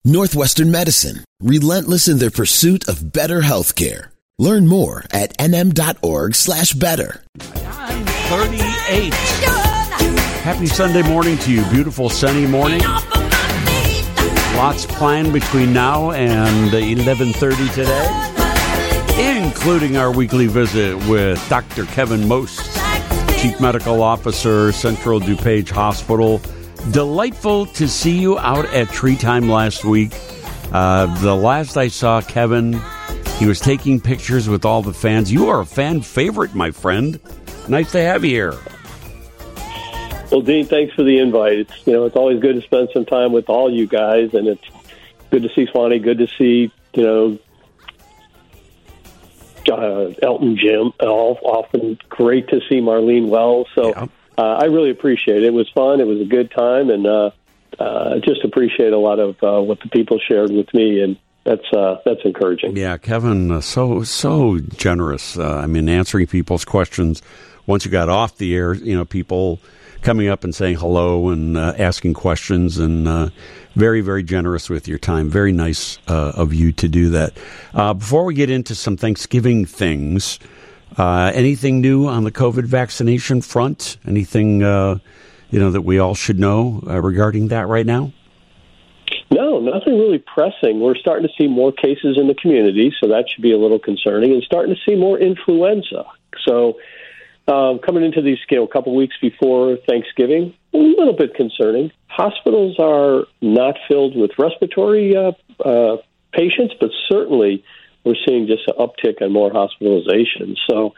Northwestern Medicine, relentless in their pursuit of better healthcare. Learn more at nm.org/better. I'm 38. Happy Sunday morning to you. Beautiful sunny morning. Lots planned between now and 11:30 today, including our weekly visit with Dr. Kevin Most, Chief Medical Officer, Central DuPage Hospital. Delightful to see you out at Tree Time last week. The last I saw Kevin, he was taking pictures with all the fans. You are a fan favorite, my friend. Nice to have you here. Well, Dean, thanks for the invite. It's always good to spend some time with all you guys, and it's good to see Swanee. Good to see Elton, Jim. Often great to see Marlene Wells. So. Yeah. I really appreciate it. It was fun. It was a good time, and just appreciate a lot of what the people shared with me, and that's encouraging. Yeah, Kevin, so generous. Answering people's questions once you got off the air. People coming up and saying hello and asking questions, and very, very generous with your time. Very nice of you to do that. Before we get into some Thanksgiving things. Anything new on the COVID vaccination front? Anything, that we all should know regarding that right now? No, nothing really pressing. We're starting to see more cases in the community, so that should be a little concerning, and starting to see more influenza. So coming into these a couple weeks before Thanksgiving, a little bit concerning. Hospitals are not filled with respiratory patients, but certainly we're seeing just an uptick on more hospitalizations. So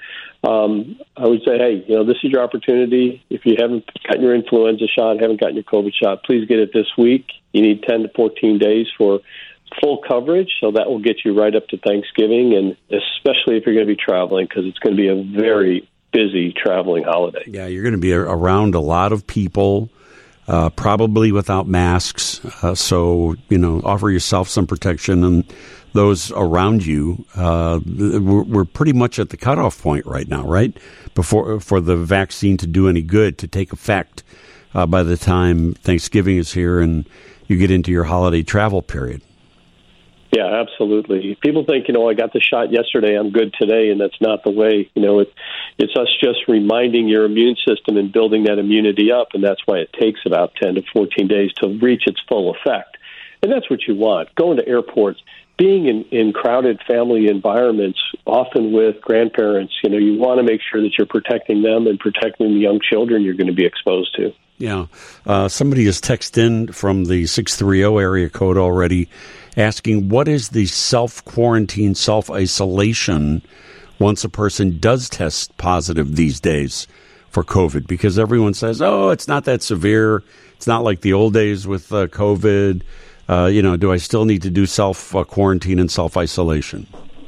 I would say, hey, this is your opportunity. If you haven't gotten your influenza shot, haven't gotten your COVID shot, please get it this week. You need 10 to 14 days for full coverage, so that will get you right up to Thanksgiving, and especially if you're going to be traveling, because it's going to be a very busy traveling holiday. Yeah, you're going to be around a lot of people, probably without masks. So, offer yourself some protection, and those around you. We're pretty much at the cutoff point right now, right? For the vaccine to do any good, to take effect by the time Thanksgiving is here and you get into your holiday travel period. Yeah, absolutely. People think, I got the shot yesterday, I'm good today, and that's not the way. It's us just reminding your immune system and building that immunity up, and that's why it takes about 10 to 14 days to reach its full effect. And that's what you want. Going to airports, being in crowded family environments, often with grandparents, you want to make sure that you're protecting them and protecting the young children you're going to be exposed to. Yeah. Somebody has texted in from the 630 area code already asking, what is the self-quarantine, self-isolation once a person does test positive these days for COVID? Because everyone says, it's not that severe. It's not like the old days with COVID. Do I still need to do self-quarantine and self-isolation?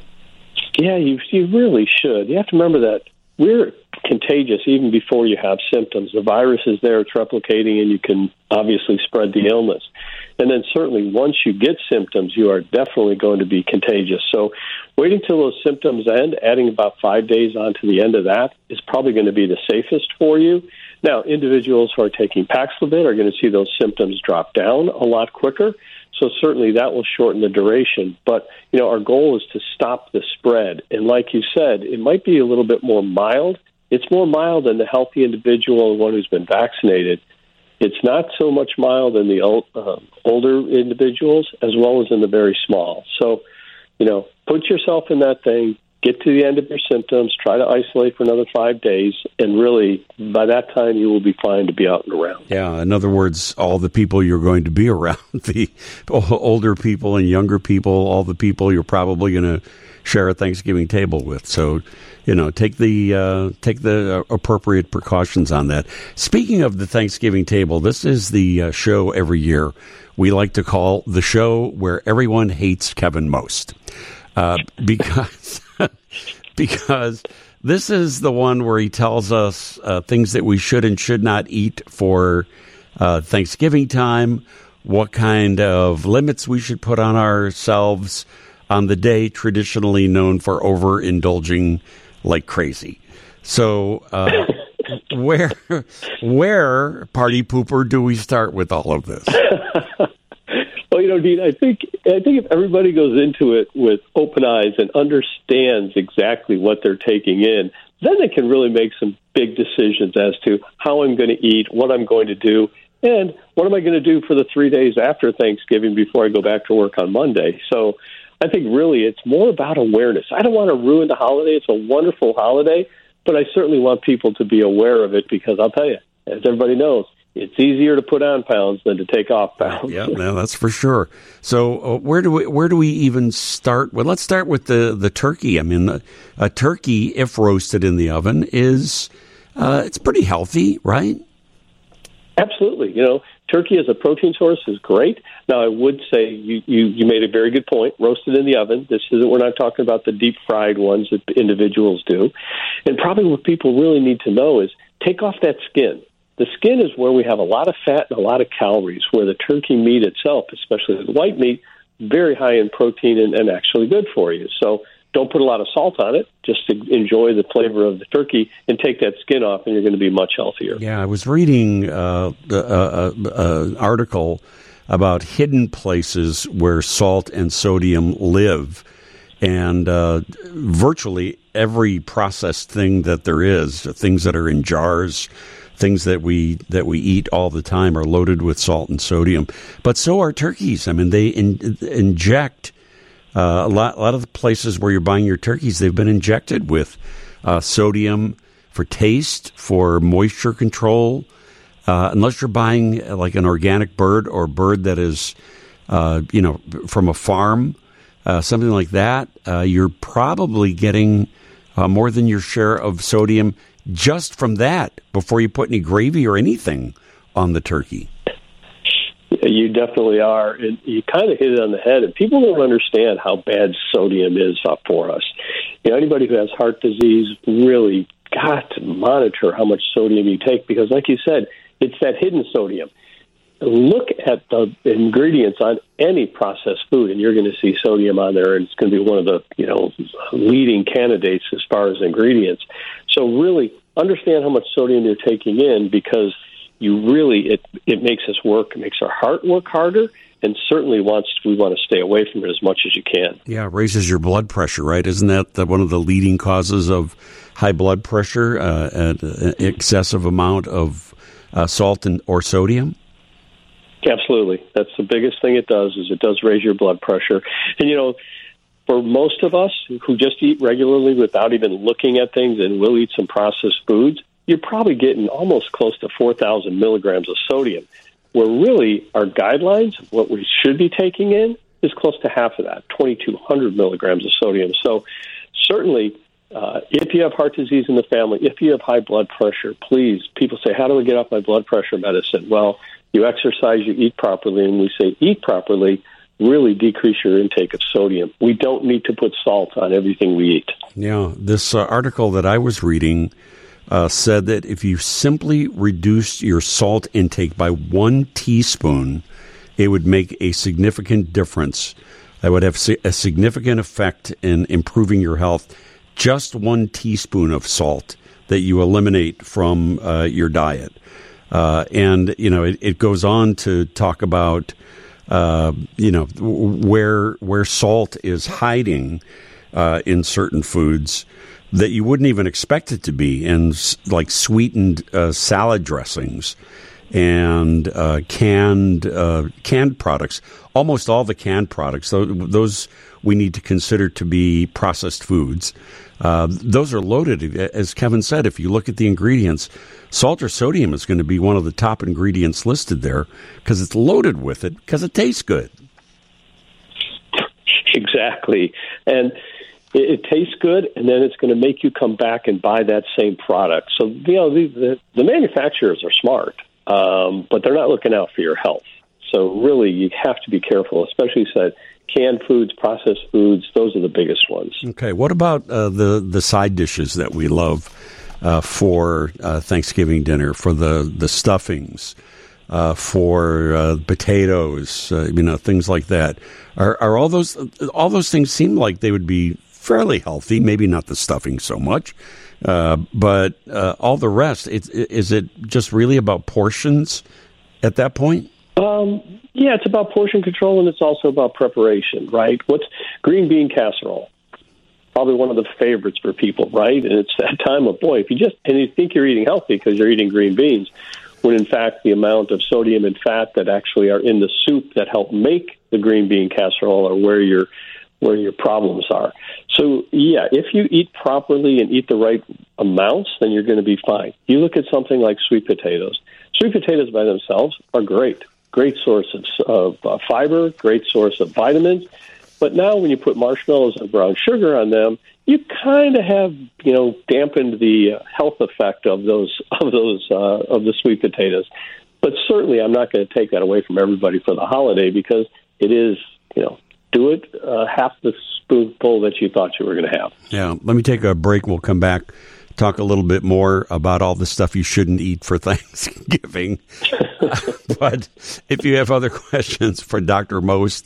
Yeah, you really should. You have to remember that we're contagious even before you have symptoms. The virus is there, it's replicating, and you can obviously spread the illness. And then certainly once you get symptoms, you are definitely going to be contagious. So waiting till those symptoms end, adding about 5 days onto the end of that is probably going to be the safest for you. Now, individuals who are taking Paxlovid are going to see those symptoms drop down a lot quicker. So certainly that will shorten the duration. But, our goal is to stop the spread. And like you said, it might be a little bit more mild. It's more mild than the healthy individual and one who's been vaccinated. It's not so much mild in the older individuals as well as in the very small. So, put yourself in that thing, get to the end of your symptoms, try to isolate for another 5 days, and really, by that time, you will be fine to be out and around. Yeah, in other words, all the people you're going to be around, the older people and younger people, all the people you're probably going to share a Thanksgiving table with. So, take the appropriate precautions on that. Speaking of the Thanksgiving table, this is the show every year we like to call the show where everyone hates Kevin most. Because this is the one where he tells us things that we should and should not eat for Thanksgiving time, what kind of limits we should put on ourselves on the day traditionally known for overindulging like crazy. So where, party pooper, do we start with all of this? Well, Dean, I think if everybody goes into it with open eyes and understands exactly what they're taking in, then they can really make some big decisions as to how I'm going to eat, what I'm going to do, and what am I going to do for the 3 days after Thanksgiving before I go back to work on Monday. So I think really it's more about awareness. I don't want to ruin the holiday. It's a wonderful holiday, but I certainly want people to be aware of it because I'll tell you, as everybody knows, it's easier to put on pounds than to take off pounds. Yeah, that's for sure. So where do we even start? Well, let's start with the turkey. I mean, a turkey, if roasted in the oven, is it's pretty healthy, right? Absolutely. Turkey as a protein source is great. Now, I would say you made a very good point. Roasted in the oven. We're not talking about the deep fried ones that individuals do. And probably what people really need to know is take off that skin. The skin is where we have a lot of fat and a lot of calories, where the turkey meat itself, especially the white meat, very high in protein and actually good for you. So don't put a lot of salt on it, just to enjoy the flavor of the turkey and take that skin off, and you're going to be much healthier. Yeah, I was reading an article about hidden places where salt and sodium live. And virtually every processed thing that there is, things that are in jars, things that we eat all the time are loaded with salt and sodium. But so are turkeys. I mean, they inject a lot of the places where you're buying your turkeys, they've been injected with sodium for taste, for moisture control. Unless you're buying like an organic bird or bird that is, from a farm, something like that, you're probably getting more than your share of sodium just from that before you put any gravy or anything on the turkey. You definitely are. And you kind of hit it on the head. And people don't understand how bad sodium is for us. Anybody who has heart disease really got to monitor how much sodium you take because, like you said, it's that hidden sodium. Look at the ingredients on any processed food, and you're going to see sodium on there, and it's going to be one of the leading candidates as far as ingredients. So really understand how much sodium you're taking in because it makes us work, it makes our heart work harder, and certainly we want to stay away from it as much as you can. Yeah, it raises your blood pressure, right? Isn't that one of the leading causes of high blood pressure, an excessive amount of salt or sodium? Absolutely. That's the biggest thing it does is it does raise your blood pressure. And, for most of us who just eat regularly without even looking at things and will eat some processed foods, you're probably getting almost close to 4,000 milligrams of sodium, where really our guidelines, what we should be taking in, is close to half of that, 2,200 milligrams of sodium. So certainly, if you have heart disease in the family, if you have high blood pressure, please, people say, how do I get off my blood pressure medicine? Well, you exercise, you eat properly, and we say eat properly, really decrease your intake of sodium. We don't need to put salt on everything we eat. Yeah, this article that I was reading said that if you simply reduced your salt intake by 1 teaspoon, it would make a significant difference. That would have a significant effect in improving your health. Just 1 teaspoon of salt that you eliminate from your diet. And, it goes on to talk about, where salt is hiding in certain foods that you wouldn't even expect it to be, in like sweetened salad dressings and canned products. Almost all the canned products, those we need to consider to be processed foods. Those are loaded, as Kevin said. If you look at the ingredients, salt or sodium is going to be one of the top ingredients listed there because it's loaded with it because it tastes good. Exactly. And it tastes good, and then it's going to make you come back and buy that same product. So, the manufacturers are smart, but they're not looking out for your health. So really, you have to be careful, especially said canned foods, processed foods. Those are the biggest ones. Okay. What about the side dishes that we love for Thanksgiving dinner, for the stuffings, for potatoes, things like that? Are all those things seem like they would be fairly healthy? Maybe not the stuffing so much, but all the rest. Is it just really about portions at that point? Yeah, it's about portion control, and it's also about preparation, right? What's green bean casserole? Probably one of the favorites for people, right? And it's that time of, boy, if you think you're eating healthy because you're eating green beans, when in fact the amount of sodium and fat that actually are in the soup that help make the green bean casserole are where your problems are. So, yeah, if you eat properly and eat the right amounts, then you're going to be fine. You look at something like sweet potatoes. Sweet potatoes by themselves are great source of fiber, great source of vitamins. But now when you put marshmallows and brown sugar on them, you kind of have, dampened the health effect of the sweet potatoes. But certainly I'm not going to take that away from everybody for the holiday, because it is, do it half the spoonful that you thought you were going to have. Yeah. Let me take a break. We'll come back, talk a little bit more about all the stuff you shouldn't eat for Thanksgiving. But if you have other questions for Dr. Most,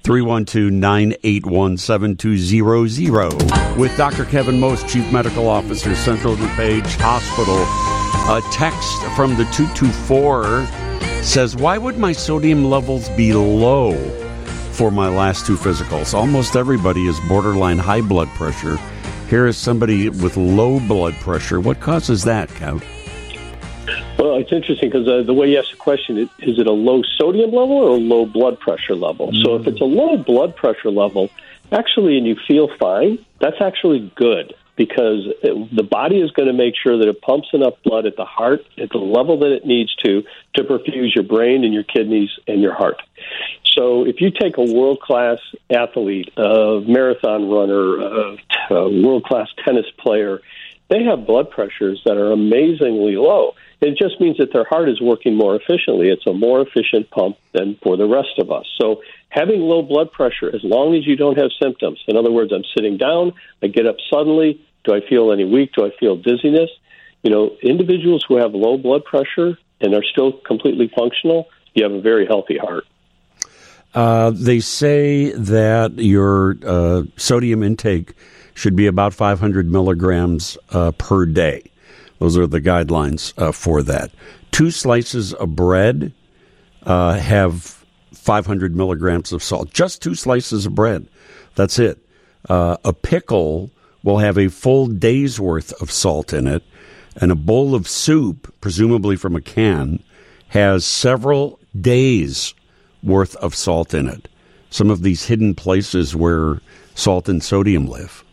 312-981-7200. With Dr. Kevin Most, Chief Medical Officer, Central DuPage Hospital. A text from the 224 says, why would my sodium levels be low for my last two physicals? Almost everybody is borderline high blood pressure. Here is somebody with low blood pressure. What causes that, Kev? Well, it's interesting because the way you ask the question, is it a low sodium level or a low blood pressure level? So if it's a low blood pressure level, actually, and you feel fine, that's actually good, because the body is going to make sure that it pumps enough blood at the heart at the level that it needs to perfuse your brain and your kidneys and your heart. So if you take a world-class athlete, a marathon runner, a world-class tennis player, they have blood pressures that are amazingly low. It just means that their heart is working more efficiently. It's a more efficient pump than for the rest of us. So having low blood pressure, as long as you don't have symptoms, in other words, I'm sitting down, I get up suddenly, do I feel any weak, do I feel dizziness? Individuals who have low blood pressure and are still completely functional, you have a very healthy heart. They say that your sodium intake should be about 500 milligrams per day. Those are the guidelines for that. 2 slices of bread have 500 milligrams of salt. Just 2 slices of bread. That's it. A pickle will have a full day's worth of salt in it. And a bowl of soup, presumably from a can, has several days' worth of salt in it. Some of these hidden places where salt and sodium live.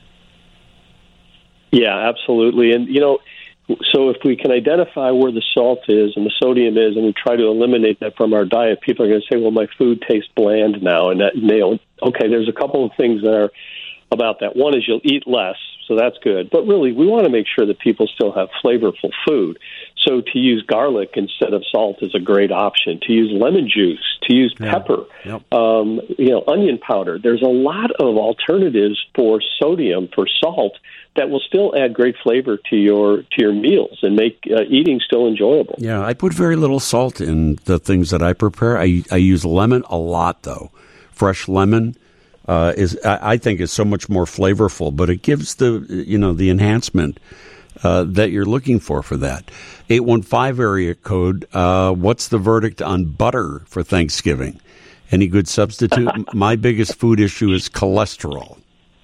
Yeah, absolutely. And, so if we can identify where the salt is and the sodium is, and we try to eliminate that from our diet, people are going to say, well, my food tastes bland now. And okay, there's a couple of things that are about that. One is you'll eat less, so that's good. But really, we want to make sure that people still have flavorful food. So to use garlic instead of salt is a great option. To use lemon juice, to use pepper, onion powder. There's a lot of alternatives for sodium, for salt, that will still add great flavor to your meals and make eating still enjoyable. Yeah, I put very little salt in the things that I prepare. I use lemon a lot, though. Fresh lemon I think is so much more flavorful, but it gives the enhancement that you're looking for that. 815 area code. What's the verdict on butter for Thanksgiving? Any good substitute? My biggest food issue is cholesterol.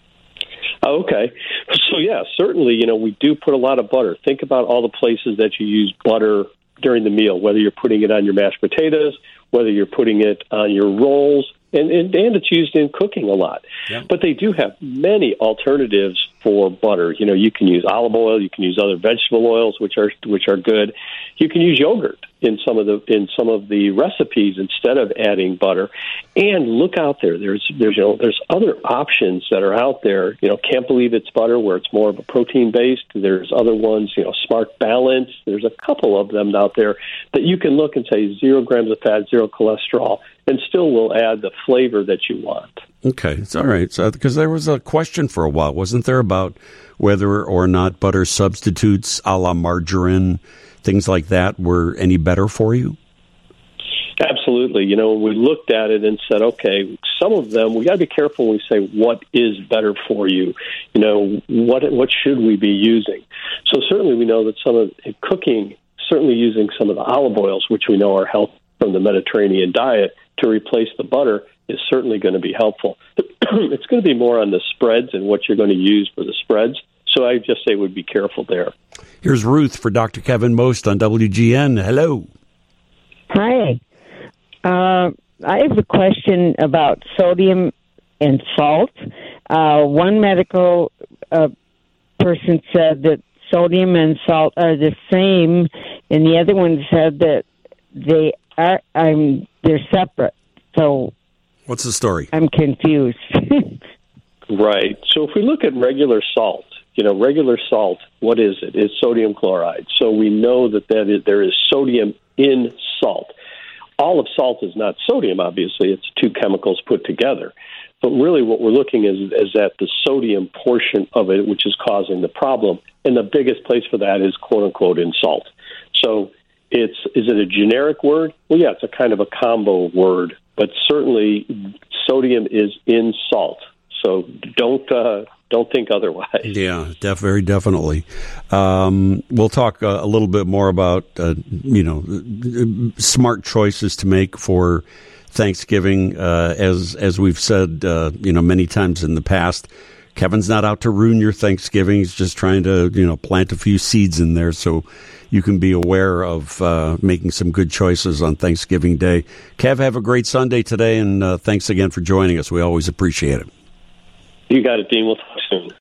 Okay. So, yeah, certainly, we do put a lot of butter. Think about all the places that you use butter during the meal, whether you're putting it on your mashed potatoes, whether you're putting it on your rolls, and it's used in cooking a lot. Yeah. But they do have many alternatives for butter. You can use olive oil, you can use other vegetable oils, which are good. You can use yogurt in some of the recipes instead of adding butter. And look out there. There's other options that are out there. Can't Believe It's Butter, where it's more of a protein based. There's other ones, Smart Balance. There's a couple of them out there that you can look and say 0 grams of fat, 0 cholesterol, and still will add the flavor that you want. Okay, it's all right. So, because there was a question for a while, wasn't there, about whether or not butter substitutes a la margarine, things like that, were any better for you? Absolutely. We looked at it and said, okay, some of them, we got to be careful when we say what is better for you. What should we be using? So certainly we know that some of cooking, certainly using some of the olive oils, which we know are healthy from the Mediterranean diet to replace the butter is certainly going to be helpful. It's going to be more on the spreads and what you're going to use for the spreads. So I just say would be careful there. Here's Ruth for Dr. Kevin Most on WGN. Hello. Hi. I have a question about sodium and salt. One medical person said that sodium and salt are the same, and the other one said that they're separate. So what's the story? I'm confused. Right. So if we look at regular salt, regular salt, what is it? It's sodium chloride. So we know that there is sodium in salt. All of salt is not sodium, obviously. It's two chemicals put together. But really what we're looking is at the sodium portion of it, which is causing the problem. And the biggest place for that is, quote unquote, in salt. So is it a generic word? Well, yeah, it's a kind of a combo word. But certainly sodium is in salt. So don't think otherwise. Yeah, very definitely. We'll talk a little bit more about, smart choices to make for Thanksgiving. As we've said, many times in the past, Kevin's not out to ruin your Thanksgiving. He's just trying to, plant a few seeds in there so you can be aware of making some good choices on Thanksgiving Day. Kev, have a great Sunday today, and thanks again for joining us. We always appreciate it. You got it, Dean. We'll talk soon.